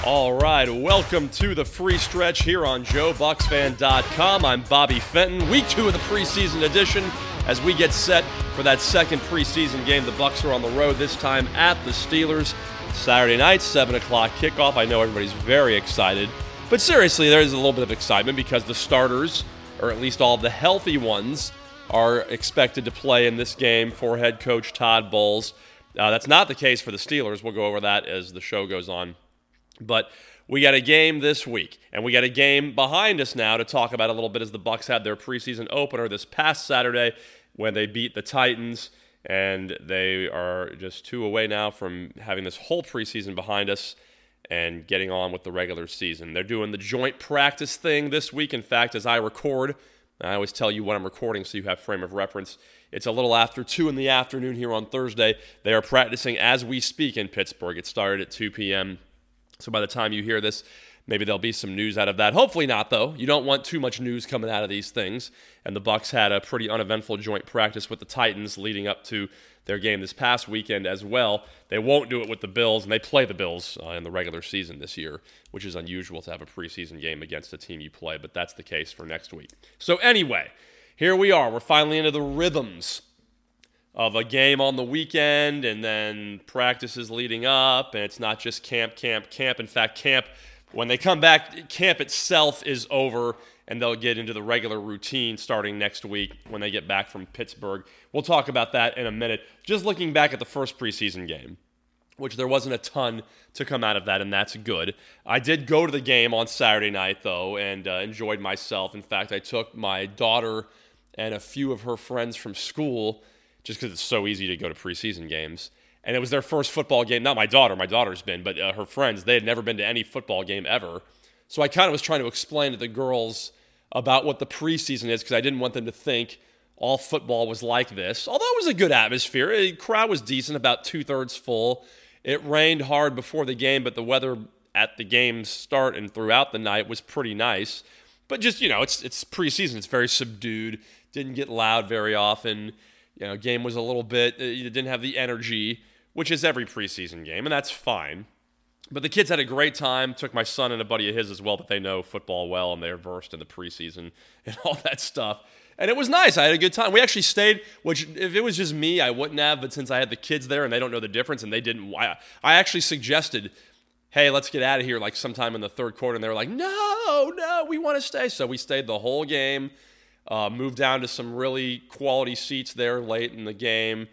All right, welcome to the free stretch here on JoeBucksFan.com. I'm Bobby Fenton. Week 2 of the preseason edition as we get set for that second preseason game. The Bucs are on the road, this time at the Steelers. Saturday night, 7 o'clock kickoff. I know everybody's very excited. But seriously, there is a little bit of excitement because the starters, or at least all of the healthy ones, are expected to play in this game for head coach Todd Bowles. That's not the case for the Steelers. We'll go over that as the show goes on. But we got a game this week, and we got a game behind us now to talk about a little bit as the Bucs had their preseason opener this past Saturday when they beat the Titans, and they are just 2 away now from having this whole preseason behind us and getting on with the regular season. They're doing the joint practice thing this week. In fact, as I record, I always tell you when I'm recording so you have frame of reference. It's a little after 2 in the afternoon here on Thursday. They are practicing as we speak in Pittsburgh. It started at 2 p.m., so by the time you hear this, maybe there'll be some news out of that. Hopefully not, though. You don't want too much news coming out of these things. And the Bucs had a pretty uneventful joint practice with the Titans leading up to their game this past weekend as well. They won't do it with the Bills, and they play the Bills in the regular season this year, which is unusual to have a preseason game against a team you play, but that's the case for next week. So anyway, here we are. We're finally into the rhythms of a game on the weekend and then practices leading up, and it's not just camp. In fact, camp, when they come back, camp itself is over, and they'll get into the regular routine starting next week when they get back from Pittsburgh. We'll talk about that in a minute. Just looking back at the first preseason game, which there wasn't a ton to come out of that, and that's good. I did go to the game on Saturday night, though, and enjoyed myself. In fact, I took my daughter and a few of her friends from school just because it's so easy to go to preseason games. And it was their first football game. Not my daughter's been, but her friends. They had never been to any football game ever. So I kind of was trying to explain to the girls about what the preseason is because I didn't want them to think all football was like this. Although it was a good atmosphere. The crowd was decent, about 2/3 full. It rained hard before the game, but the weather at the game's start and throughout the night was pretty nice. But just, it's preseason. It's very subdued. Didn't get loud very often. Game was a little bit, it didn't have the energy, which is every preseason game, and that's fine. But the kids had a great time. Took my son and a buddy of his as well, but they know football well, and they're versed in the preseason and all that stuff. And it was nice. I had a good time. We actually stayed, which if it was just me, I wouldn't have, but since I had the kids there and they don't know the difference and they didn't, I actually suggested, hey, let's get out of here like sometime in the third quarter, and they were like, no, we want to stay. So we stayed the whole game. Moved down to some really quality seats there late in the game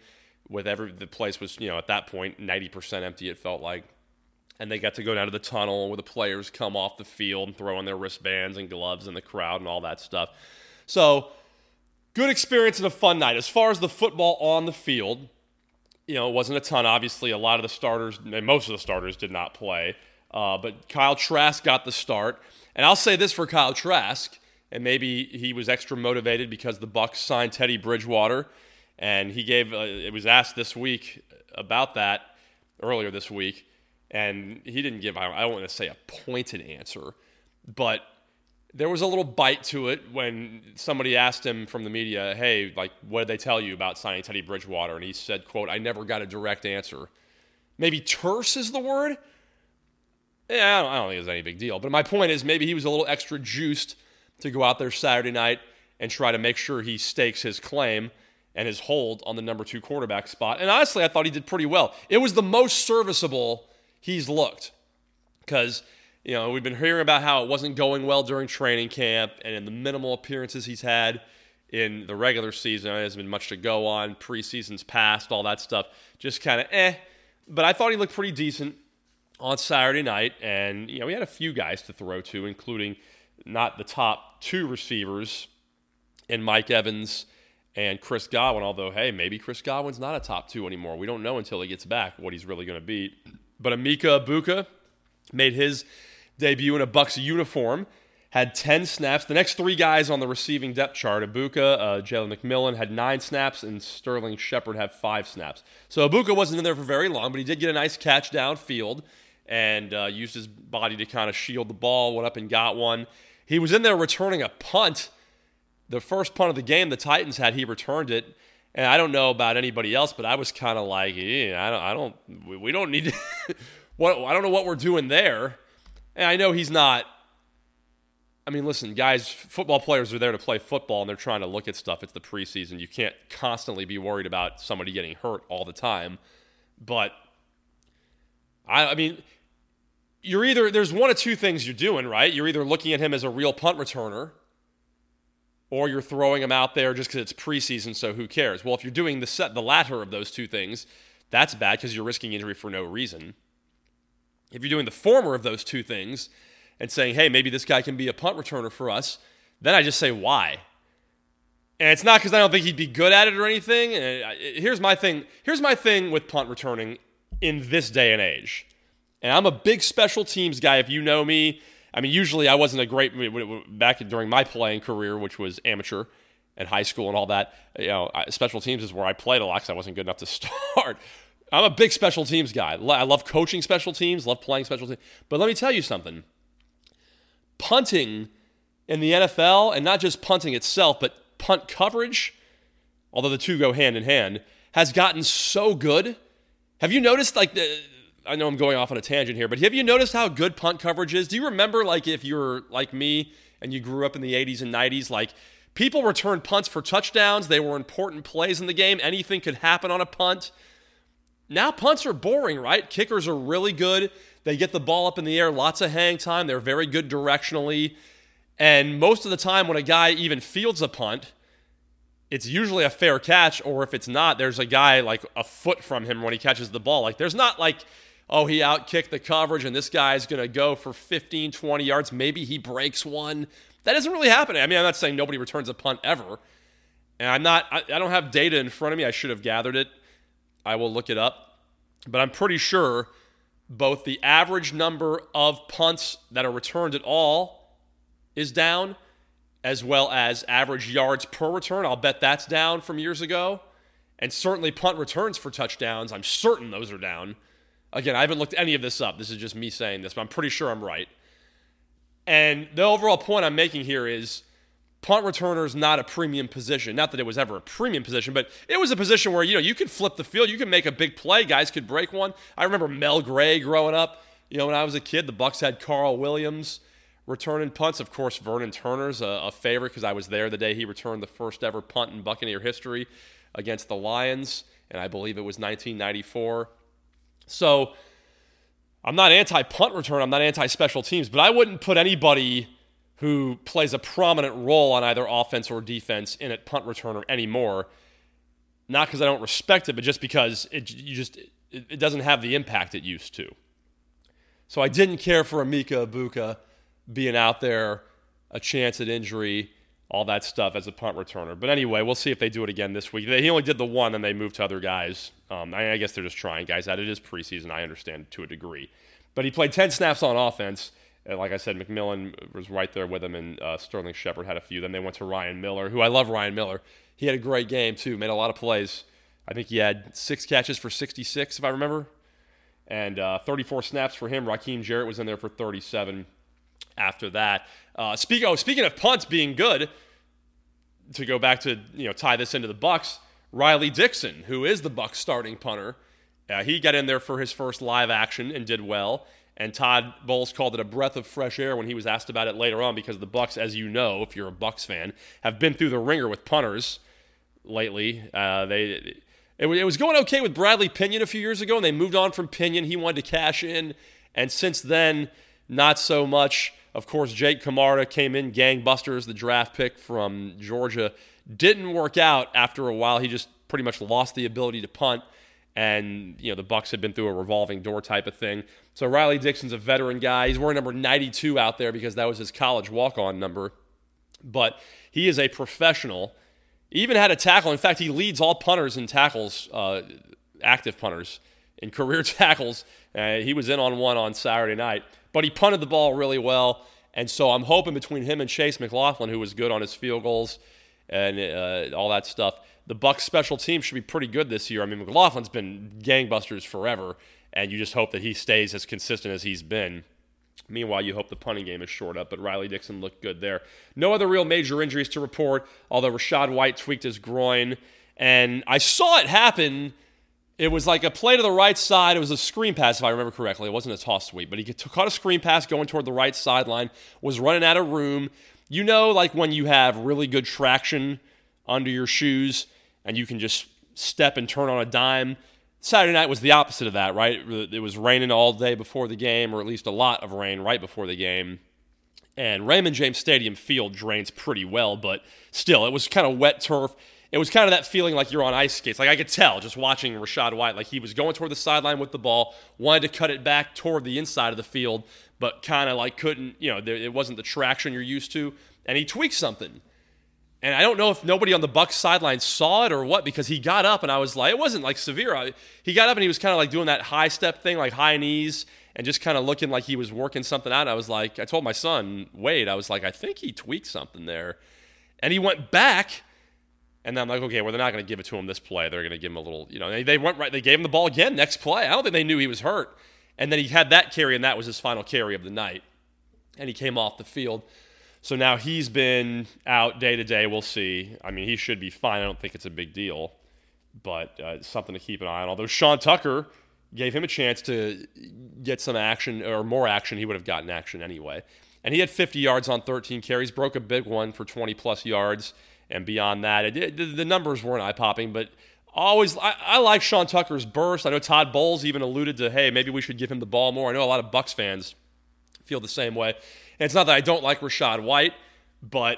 the place was, at that point, 90% empty, it felt like. And they got to go down to the tunnel where the players come off the field and throw on their wristbands and gloves in the crowd and all that stuff. So, good experience and a fun night. As far as the football on the field, it wasn't a ton. Obviously, a lot of the starters, and most of the starters did not play. But Kyle Trask got the start. And I'll say this for Kyle Trask, and maybe he was extra motivated because the Bucs signed Teddy Bridgewater, and he gave. It was asked this week about that earlier this week, and he didn't give. I don't want to say a pointed answer, but there was a little bite to it when somebody asked him from the media, "Hey, what did they tell you about signing Teddy Bridgewater?" And he said, "Quote: I never got a direct answer." Maybe terse is the word. Yeah, I don't think it's any big deal. But my point is, maybe he was a little extra juiced to go out there Saturday night and try to make sure he stakes his claim and his hold on the number 2 quarterback spot. And honestly, I thought he did pretty well. It was the most serviceable he's looked because, we've been hearing about how it wasn't going well during training camp and in the minimal appearances he's had in the regular season. There hasn't been much to go on. Preseason's passed, all that stuff. Just kind of But I thought he looked pretty decent on Saturday night. And, we had a few guys to throw to, including not the top 2 receivers in Mike Evans and Chris Godwin, although, hey, maybe Chris Godwin's not a top 2 anymore. We don't know until he gets back what he's really going to be. But Emeka Egbuka made his debut in a Bucs uniform, had 10 snaps. The next 3 guys on the receiving depth chart, Egbuka, Jalen McMillan, had 9 snaps, and Sterling Shepard had 5 snaps. So Egbuka wasn't in there for very long, but he did get a nice catch downfield and used his body to kind of shield the ball, went up and got one. He was in there returning a punt. The first punt of the game the Titans had, he returned it. And I don't know about anybody else, but I was kind of like, we don't need to, I don't know what we're doing there. And I know he's not. I mean, listen, guys, football players are there to play football, and they're trying to look at stuff. It's the preseason. You can't constantly be worried about somebody getting hurt all the time. But, I mean, there's one of two things you're doing, right? You're either looking at him as a real punt returner, or you're throwing him out there just because it's preseason, so who cares? Well, if you're doing the latter of those two things, that's bad because you're risking injury for no reason. If you're doing the former of those two things and saying, hey, maybe this guy can be a punt returner for us, then I just say, why? And it's not because I don't think he'd be good at it or anything. Here's my thing with punt returning in this day and age. And I'm a big special teams guy. If you know me, I mean, usually I wasn't a great, back during my playing career, which was amateur and high school and all that, special teams is where I played a lot because I wasn't good enough to start. I'm a big special teams guy. I love coaching special teams, love playing special teams. But let me tell you something. Punting in the NFL, and not just punting itself, but punt coverage, although the two go hand in hand, has gotten so good. Have you noticed, I know I'm going off on a tangent here, but have you noticed how good punt coverage is? Do you remember, if you're like me and you grew up in the 80s and 90s, people returned punts for touchdowns. They were important plays in the game. Anything could happen on a punt. Now punts are boring, right? Kickers are really good. They get the ball up in the air, lots of hang time. They're very good directionally. And most of the time when a guy even fields a punt, it's usually a fair catch, or if it's not, there's a guy a foot from him when he catches the ball. There's not he outkicked the coverage and this guy's going to go for 15, 20 yards. Maybe he breaks one. That doesn't really happen. I mean, I'm not saying nobody returns a punt ever. And I don't have data in front of me. I should have gathered it. I will look it up. But I'm pretty sure both the average number of punts that are returned at all is down, as well as average yards per return. I'll bet that's down from years ago. And certainly punt returns for touchdowns, I'm certain those are down. Again, I haven't looked any of this up. This is just me saying this, but I'm pretty sure I'm right. And the overall point I'm making here is punt returner is not a premium position. Not that it was ever a premium position, but it was a position where, you could flip the field. You could make a big play. Guys could break one. I remember Mel Gray growing up. When I was a kid, the Bucs had Carl Williams returning punts. Of course, Vernon Turner's a favorite because I was there the day he returned the first ever punt in Buccaneer history against the Lions, and I believe it was 1994. So I'm not anti-punt return. I'm not anti-special teams, but I wouldn't put anybody who plays a prominent role on either offense or defense in at punt returner anymore. Not because I don't respect it, but just because it doesn't have the impact it used to. So I didn't care for Emeka Egbuka being out there, a chance at injury, all that stuff as a punt returner. But anyway, we'll see if they do it again this week. He only did the one, and they moved to other guys. I guess they're just trying guys out. It is preseason, I understand, to a degree. But he played 10 snaps on offense. And like I said, McMillan was right there with him, and Sterling Shepard had a few. Then they went to Ryan Miller, who I love Ryan Miller. He had a great game, too, made a lot of plays. I think he had 6 catches for 66, if I remember. And 34 snaps for him. Raheem Jarrett was in there for 37 after that. Speaking of punts being good, to go back to tie this into the Bucs, Riley Dixon, who is the Bucs starting punter, he got in there for his first live action and did well. And Todd Bowles called it a breath of fresh air when he was asked about it later on, because the Bucs, as you know, if you're a Bucs fan, have been through the ringer with punters lately. It was going okay with Bradley Pinion a few years ago, and they moved on from Pinion. He wanted to cash in, and since then, not so much. Of course, Jake Camarda came in, gangbusters, the draft pick from Georgia. Didn't work out after a while. He just pretty much lost the ability to punt. And, the Bucs had been through a revolving door type of thing. So Riley Dixon's a veteran guy. He's wearing number 92 out there because that was his college walk-on number. But he is a professional. Even had a tackle. In fact, he leads all punters in tackles, active punters, in career tackles. He was in on one on Saturday night. But he punted the ball really well. And so I'm hoping between him and Chase McLaughlin, who was good on his field goals and all that stuff, the Bucs special team should be pretty good this year. I mean, McLaughlin's been gangbusters forever, and you just hope that he stays as consistent as he's been. Meanwhile, you hope the punting game is shored up, but Riley Dixon looked good there. No other real major injuries to report, although Rachaad White tweaked his groin. And I saw it happen It was like a play to the right side. It was a screen pass, if I remember correctly. It wasn't a toss sweep, but he caught a screen pass going toward the right sideline, was running out of room. You know, like when you have really good traction under your shoes and you can just step and turn on a dime. Saturday night was the opposite of that, right? It was raining all day before the game, or at least a lot of rain right before the game. And Raymond James Stadium field drains pretty well, but still, it was kind of wet turf. It was kind of that feeling like you're on ice skates. Like I could tell just watching Rachaad White, like he was going toward the sideline with the ball, wanted to cut it back toward the inside of the field, but kind of like couldn't, it wasn't the traction you're used to. And he tweaked something. And I don't know if nobody on the Bucs sideline saw it or what, because he got up and I was like, it wasn't like severe. He got up and he was kind of like doing that high step thing, like high knees, and just kind of looking like he was working something out. And I was like, I told my son, Wade, I was like, I think he tweaked something there. And he went back. And then I'm like, okay, well, they're not going to give it to him this play. They're going to give him a little, they went right. They gave him the ball again next play. I don't think they knew he was hurt. And then he had that carry, and that was his final carry of the night. And he came off the field. So now he's been out day to day. We'll see. I mean, he should be fine. I don't think it's a big deal. But it's something to keep an eye on. Although Sean Tucker gave him a chance to get some action, or more action, he would have gotten action anyway. And he had 50 yards on 13 carries, broke a big one for 20-plus yards. And beyond that, the numbers weren't eye-popping, but I like Sean Tucker's burst. I know Todd Bowles even alluded to, hey, maybe we should give him the ball more. I know a lot of Bucs fans feel the same way. And it's not that I don't like Rachaad White, but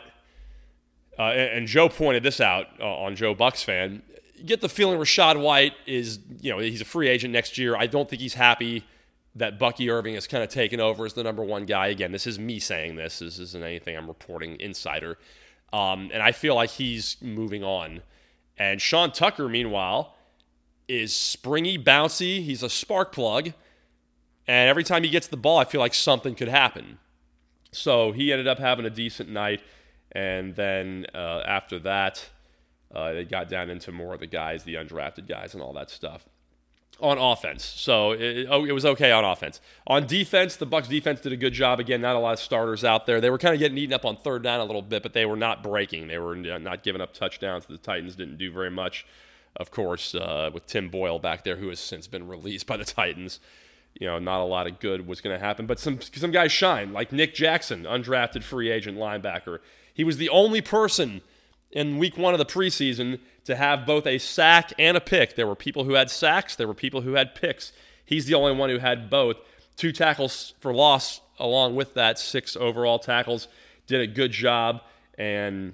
and Joe pointed this out on Joe Bucs Fan. You get the feeling Rachaad White is, he's a free agent next year. I don't think he's happy that Bucky Irving has kind of taken over as the number one guy. Again, this is me saying this. This isn't anything I'm reporting insider. And I feel like he's moving on. And Sean Tucker, meanwhile, is springy, bouncy. He's a spark plug. And every time he gets the ball, I feel like something could happen. So he ended up having a decent night. And then after that, they got down into more of the guys, the undrafted guys and all that stuff. On offense. So it was okay on offense. On defense, the Bucs defense did a good job. Again, not a lot of starters out there. They were kind of getting eaten up on third down a little bit, but they were not breaking. They were not giving up touchdowns. The Titans didn't do very much, of course, with Tim Boyle back there, who has since been released by the Titans. Not a lot of good was going to happen. But some guys shine, like Nick Jackson, undrafted free agent linebacker. He was the only person in week one of the preseason to have both a sack and a pick. There were people who had sacks. There were people who had picks. He's the only one who had both. 2 tackles for loss along with that, 6 overall tackles. Did a good job. And,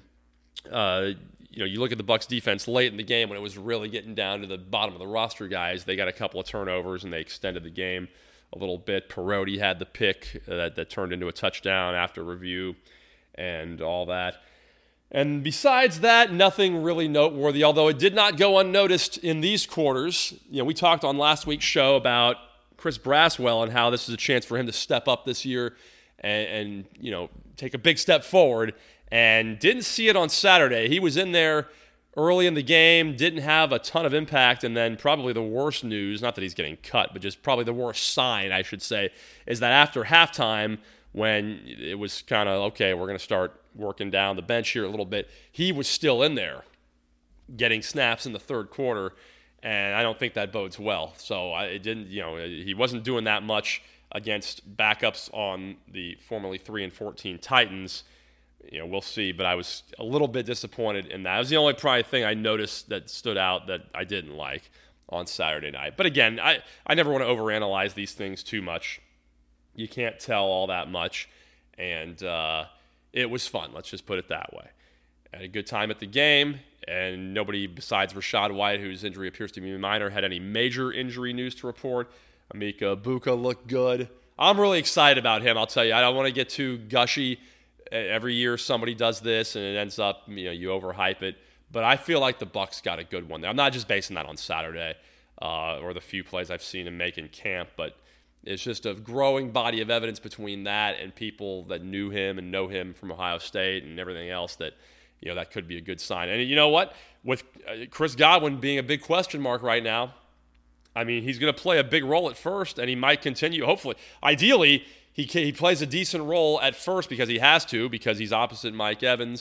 you look at the Bucs defense late in the game when it was really getting down to the bottom of the roster guys. They got a couple of turnovers, and they extended the game a little bit. Perotti had the pick that turned into a touchdown after review and all that. And besides that, nothing really noteworthy, although it did not go unnoticed in these quarters. We talked on last week's show about Chris Braswell and how this is a chance for him to step up this year and take a big step forward, and didn't see it on Saturday. He was in there early in the game, didn't have a ton of impact, and then probably the worst news, not that he's getting cut, but just probably the worst sign, I should say, is that after halftime, when it was kind of, okay, we're going to start working down the bench here a little bit, he was still in there getting snaps in the third quarter, and I don't think that bodes well. So he wasn't doing that much against backups on the formerly 3-14 Titans. We'll see, but I was a little bit disappointed in that. It was the only probably thing I noticed that stood out that I didn't like on Saturday night. But again, I never want to overanalyze these things too much. You can't tell all that much, and it was fun. Let's just put it that way. I had a good time at the game, and nobody besides Rachaad White, whose injury appears to be minor, had any major injury news to report. Emeka Egbuka looked good. I'm really excited about him, I'll tell you. I don't want to get too gushy. Every year somebody does this, and it ends up, you overhype it. But I feel like the Bucs got a good one there. I'm not just basing that on Saturday or the few plays I've seen him make in camp, but it's just a growing body of evidence between that and people that knew him and know him from Ohio State and everything else that, that could be a good sign. And you know what? With Chris Godwin being a big question mark right now, I mean, he's going to play a big role at first, and he might continue, hopefully. Ideally, he plays a decent role at first because he has to, because he's opposite Mike Evans,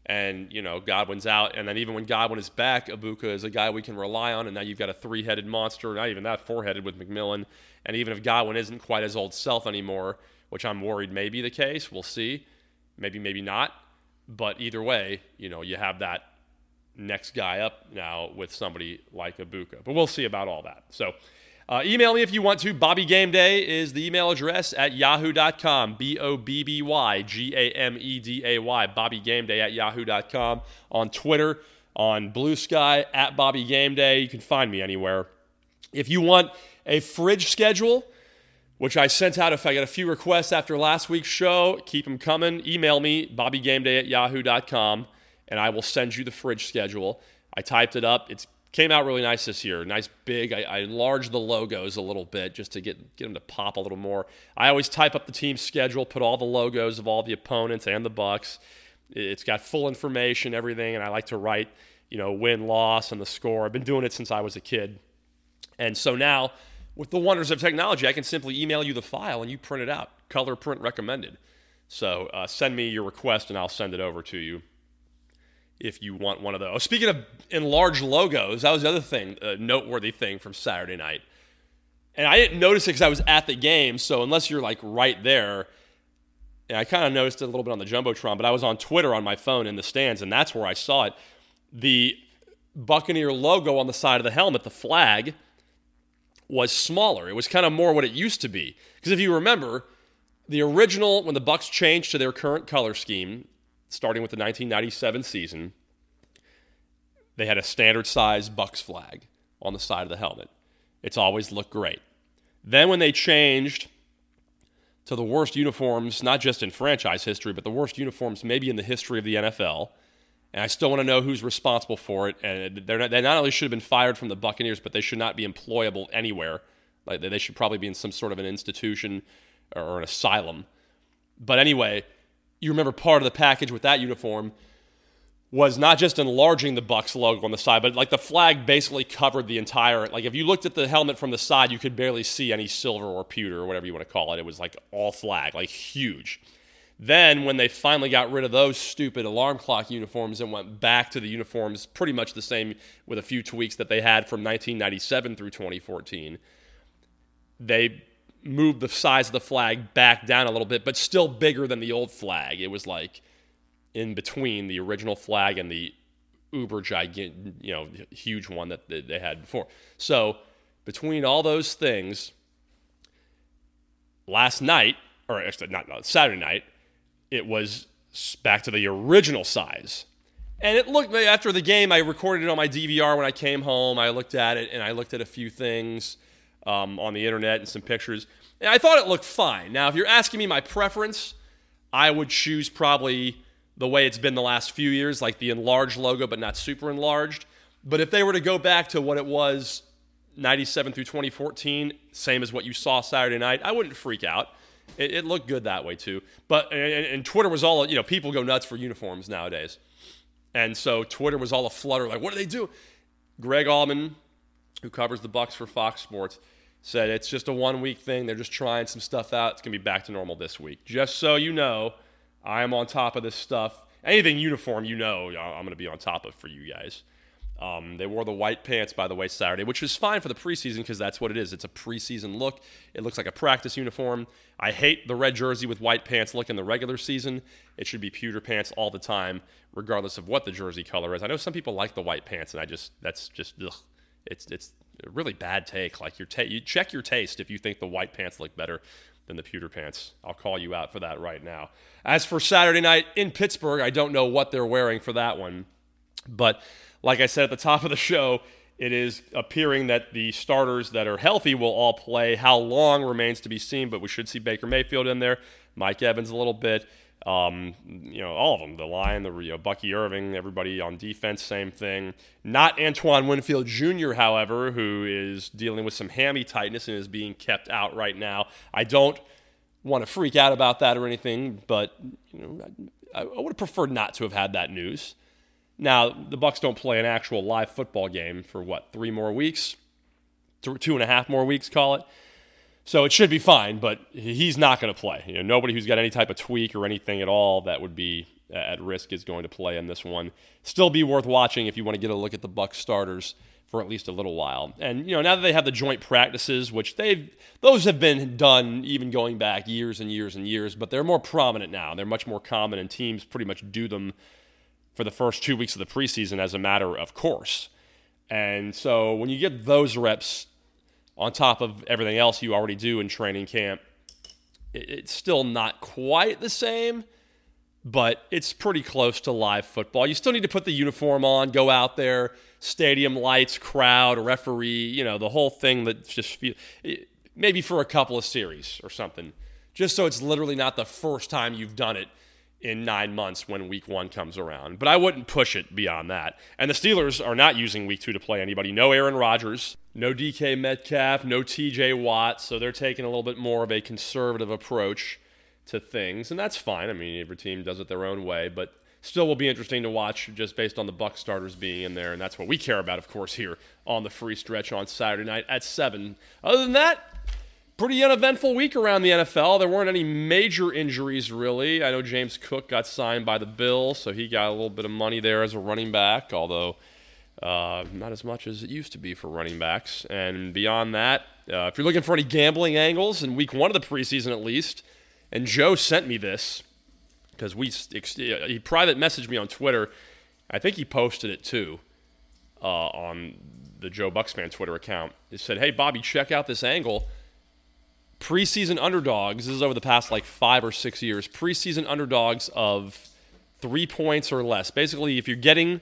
and, Godwin's out. And then even when Godwin is back, Ibuka is a guy we can rely on. And now you've got a three-headed monster, not even that, four-headed with McMillan. And even if Godwin isn't quite his old self anymore, which I'm worried may be the case, we'll see. Maybe not. But either way, you have that next guy up now with somebody like Ibuka. But we'll see about all that. So email me if you want to. BobbyGameday is the email address at yahoo.com. BobbyGameday, BobbyGameday at yahoo.com. On Twitter, on Blue Sky, at BobbyGameday. You can find me anywhere. If you want a fridge schedule, which I sent out if I got a few requests after last week's show, keep them coming. Email me, BobbyGameday at yahoo.com, and I will send you the fridge schedule. I typed it up. It came out really nice this year. Nice big. I enlarged the logos a little bit just to get them to pop a little more. I always type up the team schedule, put all the logos of all the opponents and the Bucs. It's got full information, everything, and I like to write, win, loss, and the score. I've been doing it since I was a kid. And so now, with the wonders of technology, I can simply email you the file and you print it out. Color print recommended. So send me your request and I'll send it over to you if you want one of those. Speaking of enlarged logos, that was the other thing, a noteworthy thing from Saturday night. And I didn't notice it because I was at the game, so unless you're like right there, and I kind of noticed it a little bit on the Jumbotron, but I was on Twitter on my phone in the stands, and that's where I saw it. The Buccaneer logo on the side of the helmet, the flag, was smaller. It was kind of more what it used to be. Because if you remember, the original, when the Bucs changed to their current color scheme, starting with the 1997 season, they had a standard size Bucs flag on the side of the helmet. It's always looked great. Then when they changed to the worst uniforms, not just in franchise history, but the worst uniforms maybe in the history of the NFL, and I still want to know who's responsible for it. And they not only should have been fired from the Buccaneers, but they should not be employable anywhere. Like they should probably be in some sort of an institution or an asylum. But anyway, you remember part of the package with that uniform was not just enlarging the Bucs logo on the side, but like the flag basically covered the entire, like if you looked at the helmet from the side, you could barely see any silver or pewter or whatever you want to call it. It was like all flag, like huge. Then when they finally got rid of those stupid alarm clock uniforms and went back to the uniforms pretty much the same with a few tweaks that they had from 1997 through 2014, they moved the size of the flag back down a little bit, but still bigger than the old flag. It was like in between the original flag and the uber gigantic, huge one that they had before. So between all those things, last night, or actually not Saturday night, it was back to the original size. And it looked, after the game, I recorded it on my DVR when I came home. I looked at it, and I looked at a few things on the internet and some pictures. And I thought it looked fine. Now, if you're asking me my preference, I would choose probably the way it's been the last few years, like the enlarged logo, but not super enlarged. But if they were to go back to what it was 97 through 2014, same as what you saw Saturday night, I wouldn't freak out. It looked good that way too. But and Twitter was all, people go nuts for uniforms nowadays. And so Twitter was all aflutter, like, what do they do? Greg Allman, who covers the Bucs for Fox Sports, said it's just a 1 week thing. They're just trying some stuff out. It's going to be back to normal this week. Just so you know, I am on top of this stuff. Anything uniform, I'm going to be on top of for you guys. They wore the white pants, by the way, Saturday, which is fine for the preseason because that's what it is. It's a preseason look. It looks like a practice uniform. I hate the red jersey with white pants look in the regular season. It should be pewter pants all the time, regardless of what the jersey color is. I know some people like the white pants, and that's just ugh. It's a really bad take. Like you check your taste if you think the white pants look better than the pewter pants. I'll call you out for that right now. As for Saturday night in Pittsburgh, I don't know what they're wearing for that one, but like I said at the top of the show, it is appearing that the starters that are healthy will all play. How long remains to be seen, but we should see Baker Mayfield in there, Mike Evans a little bit, all of them, the line, the Bucky Irving, everybody on defense, same thing. Not Antoine Winfield Jr., however, who is dealing with some hammy tightness and is being kept out right now. I don't want to freak out about that or anything, but I would have preferred not to have had that news. Now, the Bucs don't play an actual live football game for, 3 more weeks? 2.5 more weeks, call it. So it should be fine, but he's not going to play. Nobody who's got any type of tweak or anything at all that would be at risk is going to play in this one. Still be worth watching if you want to get a look at the Bucs starters for at least a little while. And now that they have the joint practices, which those have been done even going back years and years and years, but they're more prominent now. They're much more common, and teams pretty much do them for the first 2 weeks of the preseason as a matter of course. And so when you get those reps on top of everything else you already do in training camp, it's still not quite the same, but it's pretty close to live football. You still need to put the uniform on, go out there, stadium lights, crowd, referee, the whole thing that just maybe for a couple of series or something, just so it's literally not the first time you've done it in 9 months when week 1 comes around. But I wouldn't push it beyond that. And the Steelers are not using week 2 to play anybody. No Aaron Rodgers, no DK Metcalf, no TJ Watt, so they're taking a little bit more of a conservative approach to things, and that's fine. I mean, every team does it their own way, but still will be interesting to watch just based on the Bucs starters being in there, and that's what we care about, of course, here on the free stretch on Saturday night at 7. Other than that, pretty uneventful week around the NFL. There weren't any major injuries, really. I know James Cook got signed by the Bills, so he got a little bit of money there as a running back, although not as much as it used to be for running backs. And beyond that, if you're looking for any gambling angles in week 1 of the preseason at least, and Joe sent me this because he private messaged me on Twitter. I think he posted it too on the Joe Bucs fan Twitter account. He said, "Hey, Bobby, check out this angle. Preseason underdogs, this is over the past 5 or 6 years, preseason underdogs of 3 points or less. Basically, if you're getting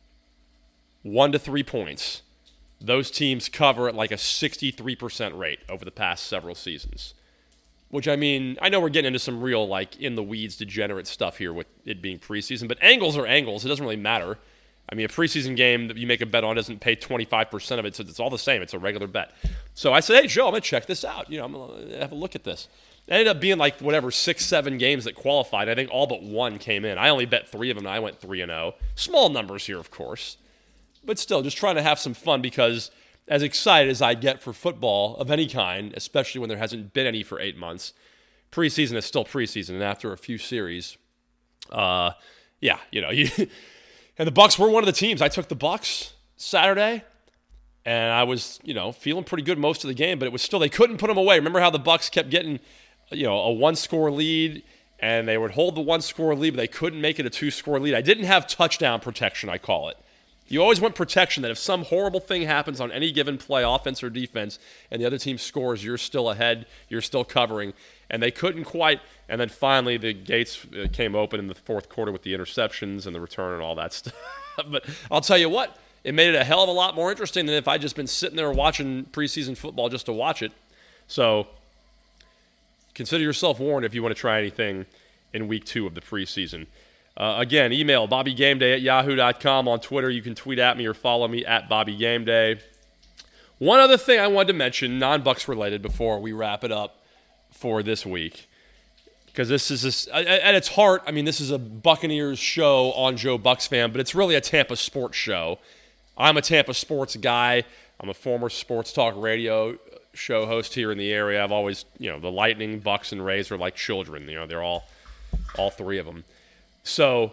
1 to 3 points, those teams cover at a 63% rate over the past several seasons." Which, I mean, I know we're getting into some real, in-the-weeds degenerate stuff here with it being preseason, but angles are angles. It doesn't really matter. I mean, a preseason game that you make a bet on doesn't pay 25% of it, so it's all the same. It's a regular bet. So I said, hey, Joe, I'm going to check this out. I'm going to have a look at this. It ended up being 6, 7 games that qualified. I think all but 1 came in. I only bet 3 of them, and I went 3-0. Small numbers here, of course. But still, just trying to have some fun because as excited as I get for football of any kind, especially when there hasn't been any for 8 months, preseason is still preseason. And after a few series, and the Bucs were one of the teams. I took the Bucs Saturday, and I was, feeling pretty good most of the game, but it was still, they couldn't put them away. Remember how the Bucs kept getting, a 1-score lead, and they would hold the 1-score lead, but they couldn't make it a 2-score lead. I didn't have touchdown protection, I call it. You always want protection that if some horrible thing happens on any given play, offense or defense, and the other team scores, you're still ahead, you're still covering. And they couldn't quite. And then finally the gates came open in the fourth quarter with the interceptions and the return and all that stuff. But I'll tell you what, it made it a hell of a lot more interesting than if I'd just been sitting there watching preseason football just to watch it. So consider yourself warned if you want to try anything in week 2 of the preseason. Again, email BobbyGameday@yahoo.com. On Twitter, you can tweet at me or follow me at BobbyGameday. One other thing I wanted to mention, non-Bucs related, before we wrap it up for this week, because this is, at its heart, I mean, this is a Buccaneers show on Joe Bucs Fan, but it's really a Tampa sports show. I'm a Tampa sports guy. I'm a former sports talk radio show host here in the area. I've always, the Lightning, Bucs, and Rays are like children. They're all 3 of them. So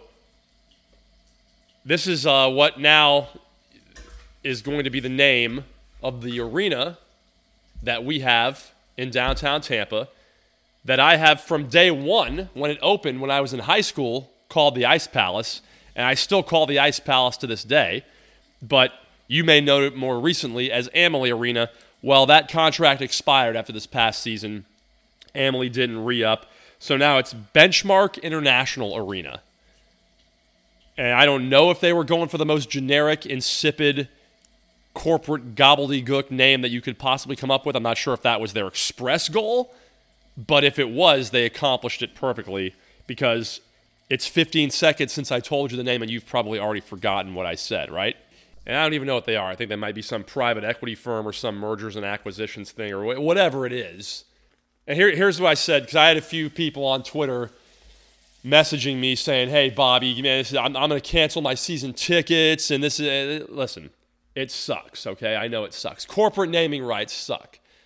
this is what now is going to be the name of the arena that we have in downtown Tampa that I have from day one when it opened when I was in high school called the Ice Palace, and I still call the Ice Palace to this day. But you may know it more recently as Amalie Arena. Well, that contract expired after this past season. Amalie didn't re-up. So now it's Benchmark International Arena. And I don't know if they were going for the most generic, insipid, corporate gobbledygook name that you could possibly come up with. I'm not sure if that was their express goal. But if it was, they accomplished it perfectly because it's 15 seconds since I told you the name and you've probably already forgotten what I said, right? And I don't even know what they are. I think they might be some private equity firm or some mergers and acquisitions thing or whatever it is. And here's what I said, because I had a few people on Twitter messaging me saying, hey, Bobby, man, I'm going to cancel my season tickets. And this is, listen, it sucks, okay? I know it sucks. Corporate naming rights suck.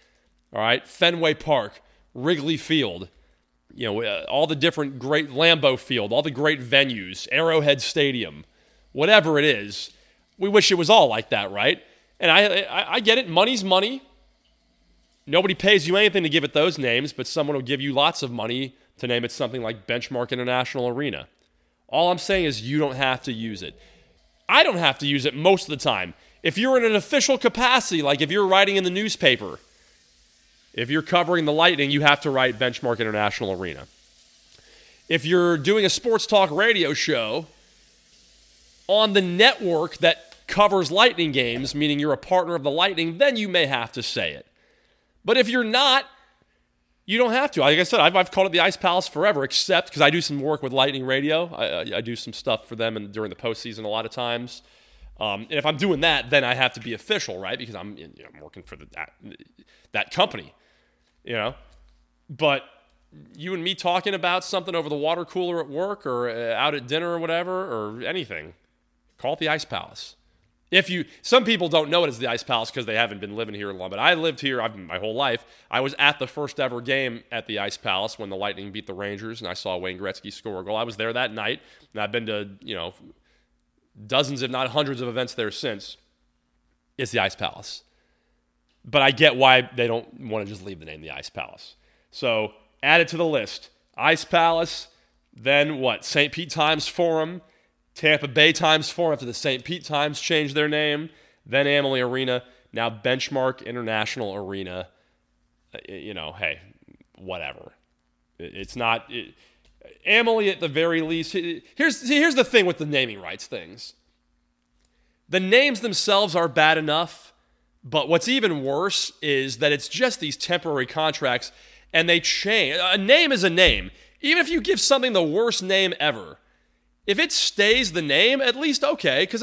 All right, Fenway Park, Wrigley Field, all the different great Lambeau Field, all the great venues, Arrowhead Stadium, whatever it is. We wish it was all like that, right? And I get it. Money's money. Nobody pays you anything to give it those names, but someone will give you lots of money to name it something like Benchmark International Arena. All I'm saying is you don't have to use it. I don't have to use it most of the time. If you're in an official capacity, like if you're writing in the newspaper, if you're covering the Lightning, you have to write Benchmark International Arena. If you're doing a sports talk radio show on the network that covers Lightning games, meaning you're a partner of the Lightning, then you may have to say it. But if you're not, you don't have to. Like I said, I've called it the Ice Palace forever, except because I do some work with Lightning Radio. I do some stuff for them during the postseason a lot of times. And if I'm doing that, then I have to be official, right? Because I'm working for that company, But you and me talking about something over the water cooler at work or out at dinner or whatever or anything, call it the Ice Palace. Some people don't know it as the Ice Palace because they haven't been living here long, but I lived here my whole life. I was at the first ever game at the Ice Palace when the Lightning beat the Rangers, and I saw Wayne Gretzky score a goal. I was there that night, and I've been to dozens, if not hundreds, of events there since. It's the Ice Palace, but I get why they don't want to just leave the name the Ice Palace. So add it to the list: Ice Palace, then what? St. Pete Times Forum. Tampa Bay Times Forum after the St. Pete Times changed their name, then Amalie Arena, now Benchmark International Arena. Hey, whatever. It's not Amalie at the very least. Here's the thing with the naming rights things. The names themselves are bad enough, but what's even worse is that it's just these temporary contracts, and they change. A name is a name. Even if you give something the worst name ever, if it stays the name, at least okay. Because,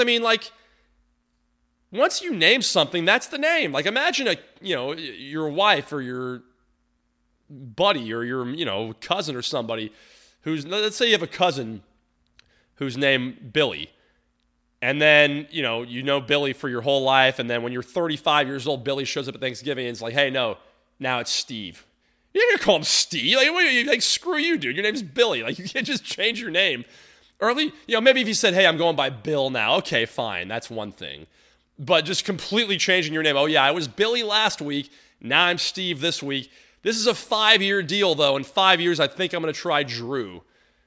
once you name something, that's the name. Like, imagine your wife or your buddy or your, cousin or somebody let's say you have a cousin who's named Billy. And then, you know Billy for your whole life. And then when you're 35 years old, Billy shows up at Thanksgiving and it's like, hey, no, now it's Steve. You're not going to call him Steve. Like, screw you, dude. Your name's Billy. Like, you can't just change your name. Early, maybe if you said, hey, I'm going by Bill now. Okay, fine. That's one thing. But just completely changing your name. Oh, yeah, I was Billy last week. Now I'm Steve this week. This is a 5-year deal, though. In 5 years, I think I'm going to try Drew.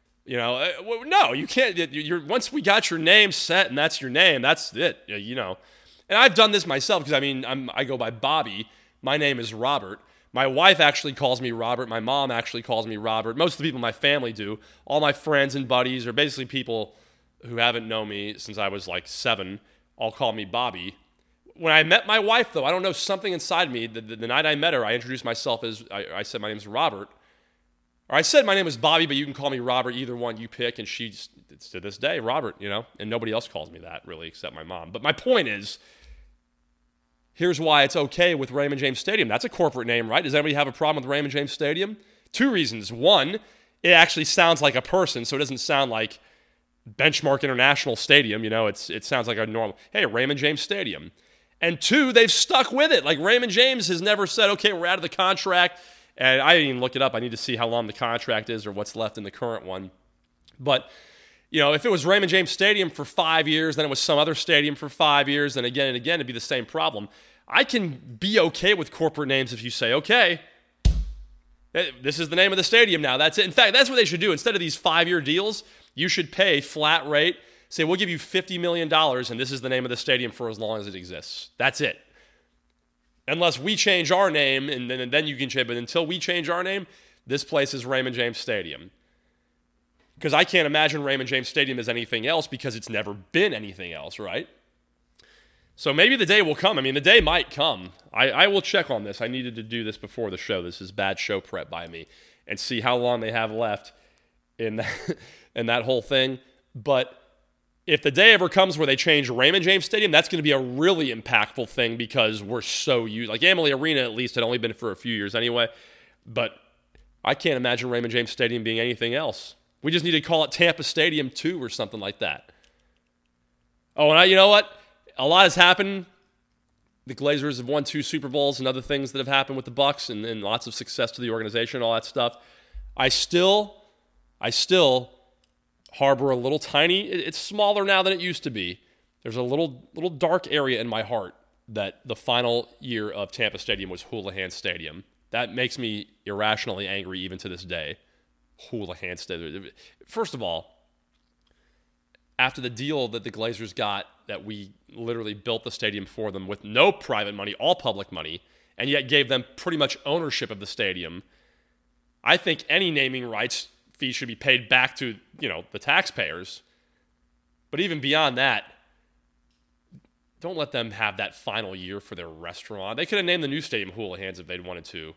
No, you can't. Once we got your name set and that's your name, that's it, And I've done this myself because, I go by Bobby. My name is Robert. My wife actually calls me Robert. My mom actually calls me Robert. Most of the people in my family do. All my friends and buddies are basically people who haven't known me since I was like 7. All call me Bobby. When I met my wife, though, I don't know, something inside me. The night I met her, I introduced myself as, I said my name's Robert. Or I said my name is Bobby, but you can call me Robert, either one you pick. And it's to this day, Robert, And nobody else calls me that, really, except my mom. But my point is, here's why it's okay with Raymond James Stadium. That's a corporate name, right? Does anybody have a problem with Raymond James Stadium? 2 reasons. One, it actually sounds like a person, so it doesn't sound like Benchmark International Stadium. It sounds like a normal, hey, Raymond James Stadium. And 2, they've stuck with it. Like, Raymond James has never said, okay, we're out of the contract. And I didn't even look it up. I need to see how long the contract is or what's left in the current one. But if it was Raymond James Stadium for 5 years, then it was some other stadium for 5 years, then again and again, it'd be the same problem. I can be okay with corporate names if you say, okay, this is the name of the stadium now. That's it. In fact, that's what they should do. Instead of these 5-year deals, you should pay flat rate. Say, we'll give you $50 million, and this is the name of the stadium for as long as it exists. That's it. Unless we change our name, and then you can change. But until we change our name, this place is Raymond James Stadium. Because I can't imagine Raymond James Stadium as anything else because it's never been anything else, right? So maybe the day will come. The day might come. I will check on this. I needed to do this before the show. This is bad show prep by me. And see how long they have left in that whole thing. But if the day ever comes where they change Raymond James Stadium, that's going to be a really impactful thing because we're so used. Like Amalie Arena, at least, had only been for a few years anyway. But I can't imagine Raymond James Stadium being anything else. We just need to call it Tampa Stadium 2 or something like that. Oh, and you know what? A lot has happened the Glazers have won 2 Super Bowls and other things that have happened with the Bucs and lots of success to the organization, all that stuff, I still harbor a little tiny, it's smaller now than it used to be. There's a little dark area in my heart that the final year of Tampa Stadium was Houlihan Stadium. That makes me irrationally angry even to this day. Houlihan Stadium. First of all, after the deal that the Glazers got, that we literally built the stadium for them with no private money, all public money, and yet gave them pretty much ownership of the stadium, I think any naming rights fee should be paid back to, the taxpayers. But even beyond that, don't let them have that final year for their restaurant. They could have named the new stadium Houlihan's if they'd wanted to.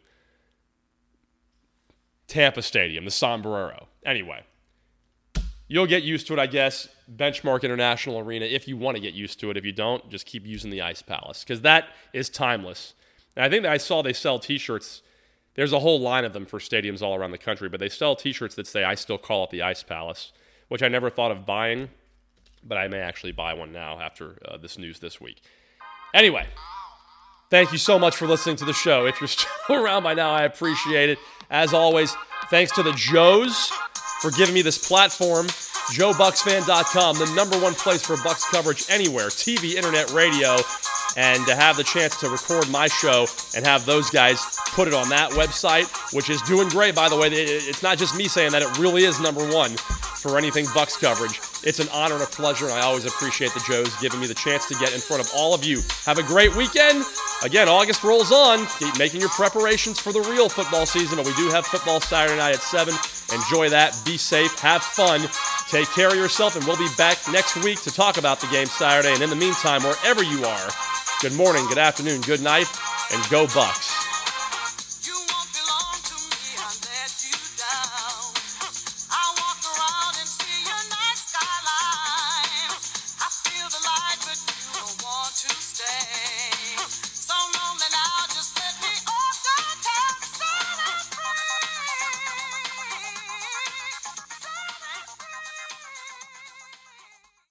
Tampa Stadium, the Sombrero. Anyway, you'll get used to it, I guess. Benchmark International Arena if you want to get used to it. If you don't, just keep using the Ice Palace because that is timeless. And I think that I saw they sell T-shirts. There's a whole line of them for stadiums all around the country, but they sell T-shirts that say, I still call it the Ice Palace, which I never thought of buying, but I may actually buy one now after this news this week. Anyway, thank you so much for listening to the show. If you're still around by now, I appreciate it. As always, thanks to the Joes for giving me this platform. JoeBucksFan.com, the number one place for Bucs coverage anywhere, TV, internet, radio, and to have the chance to record my show and have those guys put it on that website, which is doing great, by the way. It's not just me saying that. It really is number one for anything Bucs coverage. It's an honor and a pleasure, and I always appreciate the Joes giving me the chance to get in front of all of you. Have a great weekend. Again, August rolls on. Keep making your preparations for the real football season, but we do have football Saturday night at 7. Enjoy that. Be safe. Have fun. Take care of yourself, and we'll be back next week to talk about the game Saturday. And in the meantime, wherever you are, good morning, good afternoon, good night, and go Bucs.